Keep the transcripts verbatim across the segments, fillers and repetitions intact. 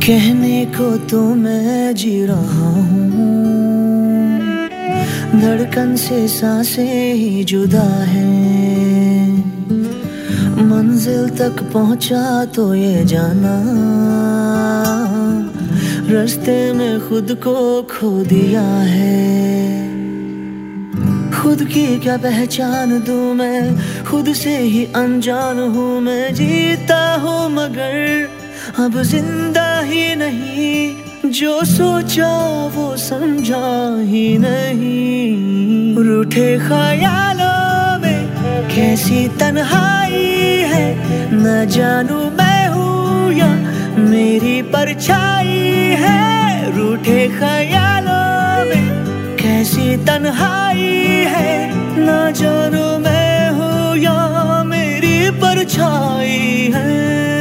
कहने को तो मैं जी रहा हूँ, धड़कन से सांसें ही जुदा है। मंजिल तक पहुँचा तो ये जाना, रास्ते में खुद को खो दिया है। खुद की क्या पहचान दूं मैं, खुद से ही अनजान हूँ मैं। जीता हूँ मगर अब जिंदा ही नहीं, जो सोचा वो समझा ही नहीं। रूठे ख्यालों में कैसी तन्हाई है, न जानू मैं हूँ या मेरी परछाई है। रूठे ख्यालों में कैसी तन्हाई है, न जानू मैं हूँ या मेरी परछाई है।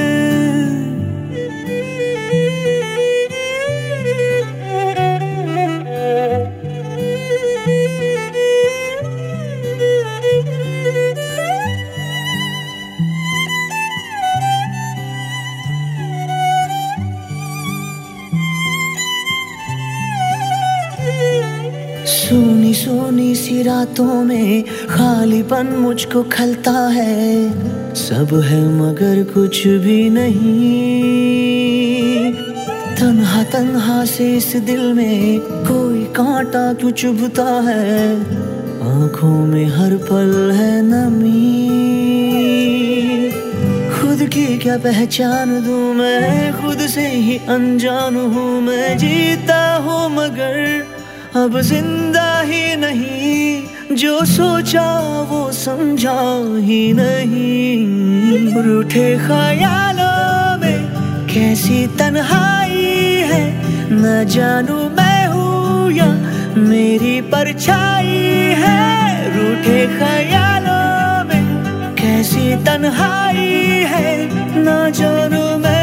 सोनी सोनी सी रातों में खालीपन मुझको खलता है। सब है मगर कुछ भी नहीं, तन्हा तन्हा से इस दिल में कोई कांटा क्यों चुभता है। आंखों में हर पल है नमी, खुद की क्या पहचान दूं मैं, खुद से ही अनजान हूँ मैं। जीता हूँ मगर अब जिंदा ही नहीं, जो सोचा वो समझा ही नहीं। रूठे ख्यालों में कैसी तन्हाई है, न जानू मैं हूँ या मेरी परछाई है। रूठे ख्यालों में कैसी तन्हाई है, न जानू मैं